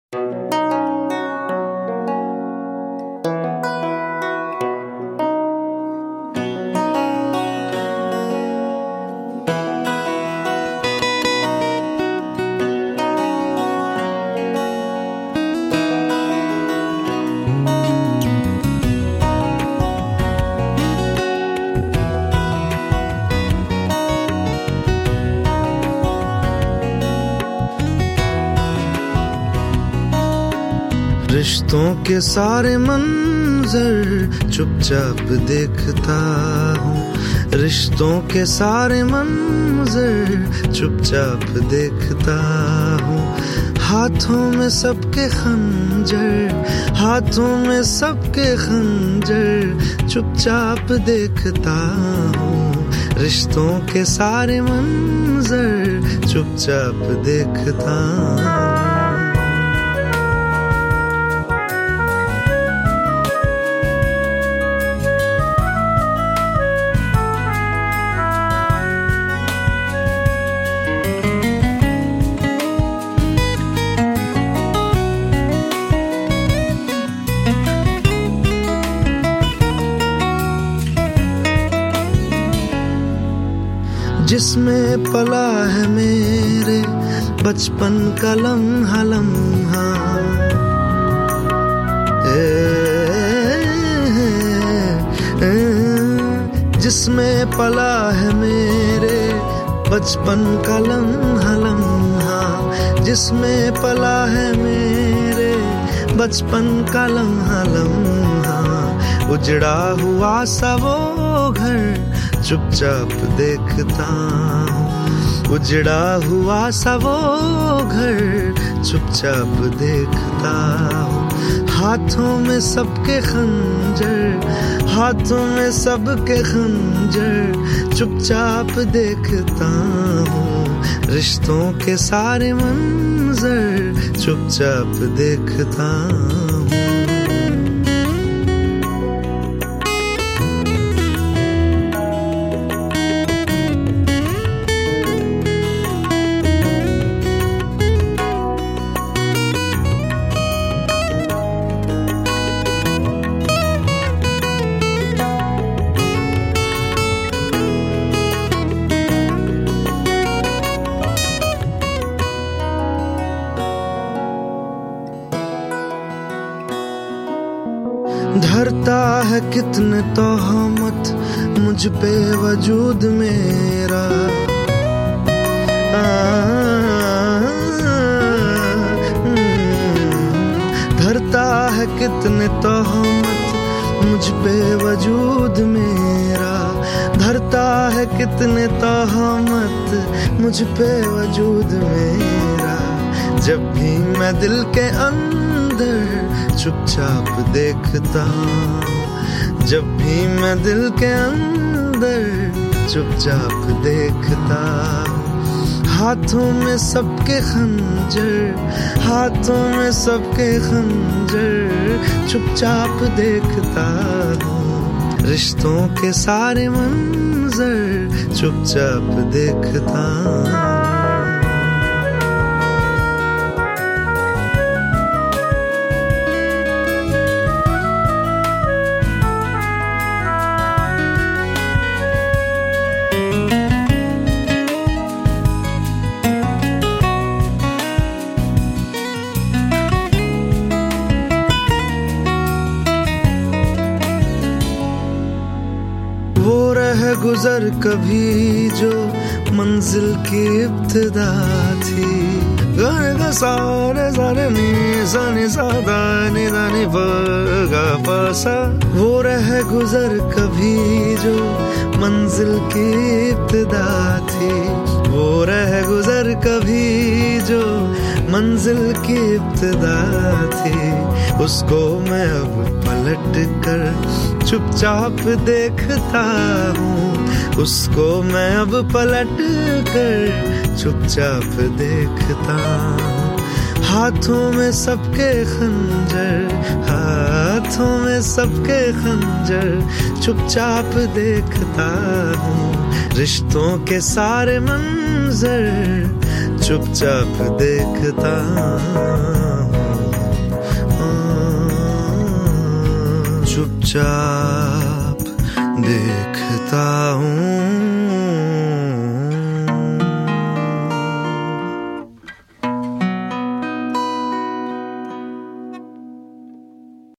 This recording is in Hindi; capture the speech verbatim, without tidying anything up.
रिश्तों के सारे मंजर चुपचाप देखता हूँ, रिश्तों के सारे मंजर चुपचाप देखता हूँ। हाथों में सबके खंजर, हाथों में सबके खंजर चुपचाप देखता हूँ। रिश्तों के सारे मंजर चुपचाप देखता हूँ। जिसमें पला है मेरे बचपन का लम्हा लम्हा, जिसमें पला है मेरे बचपन का लम्हा लम्हा, जिसमें पला है मेरे बचपन का लम्हा लम्हा। उजड़ा हुआ सा वो घर चुपचाप देखता हूँ, उजड़ा हुआ सा वो घर चुपचाप देखता हूँ। हाथों में सबके खंजर, हाथों में सबके खंजर चुपचाप देखता हूँ। रिश्तों के सारे मंजर चुपचाप देखता हूँ। धरता है कितने तोहमत मुझ पे वजूद मेरा, धरता है कितने तोहमत मुझ पे वजूद मेरा, धरता है कितने तोहमत मुझ पे वजूद मेरा। जब भी मैं दिल के अंदर चुपचाप देखता हूँ, जब भी मैं दिल के अंदर चुपचाप देखता हूँ। हाथों में सबके खंजर, हाथों में सबके खंजर चुपचाप देखता हूँ। रिश्तों के सारे मंजर चुपचाप देखता हूँ। वो रह गुजर कभी जो मंजिल की इब्तिदा थी, गाने का सारे सारे नी साने सादा नी दानी गा पासा। वो रह गुजर कभी जो मंजिल की इब्तिदा थी, वो रह गुजर कभी जो मंजिल की इब्तिदा थी। उसको मैं अब पलट कर चुपचाप देखता हूँ, उसको मैं अब पलट कर चुपचाप देखता हूँ। हाथों में सबके खंजर, हाथों में सबके खंजर चुपचाप देखता हूँ। रिश्तों के सारे मंजर चुपचाप देखता हूँ। चुपचाप देख